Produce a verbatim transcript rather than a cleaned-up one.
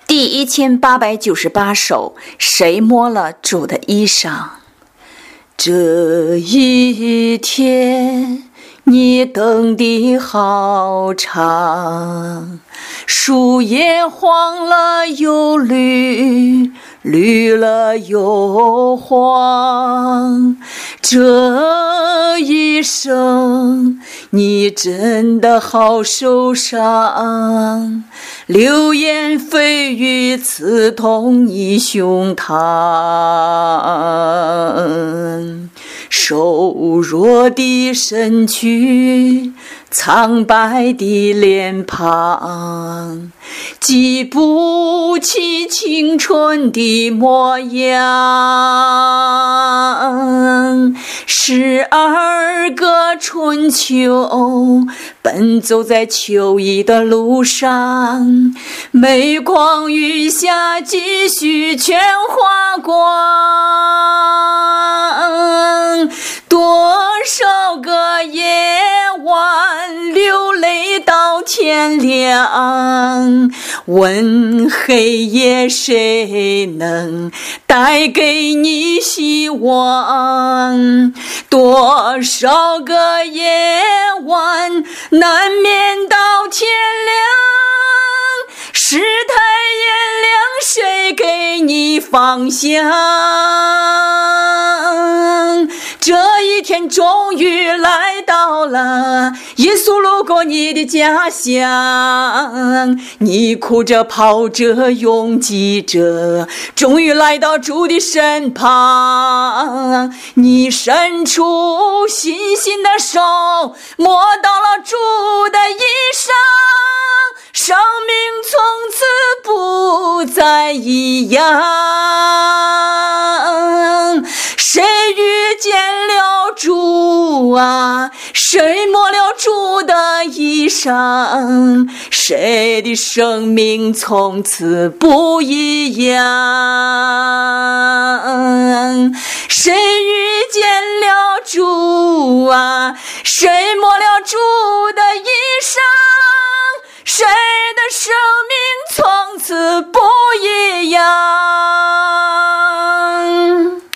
第一千八百九十八首，谁摸了主的衣裳？这一天你等的好长，树叶黄了又绿，绿了又黄，这一生你真的好受伤，流言蜚语刺痛你胸膛，瘦弱的身躯，苍白的脸庞，记不起青春的模样。十二个春秋，奔走在秋意的路上，每况愈下，继续全花光。多少个夜晚流泪到天亮，问黑夜谁能带给你希望？多少个夜晚难眠到天亮，世态炎凉，谁给你方向？这一天终于来到了，耶稣路过你的家乡，你哭着跑着拥挤着，终于来到主的身旁，你伸出信心的手，摸到了主的衣裳，生命从此不再一样。谁遇见了主啊，谁摸了主的衣裳，谁的生命从此不一样。谁遇见了主啊，谁摸了主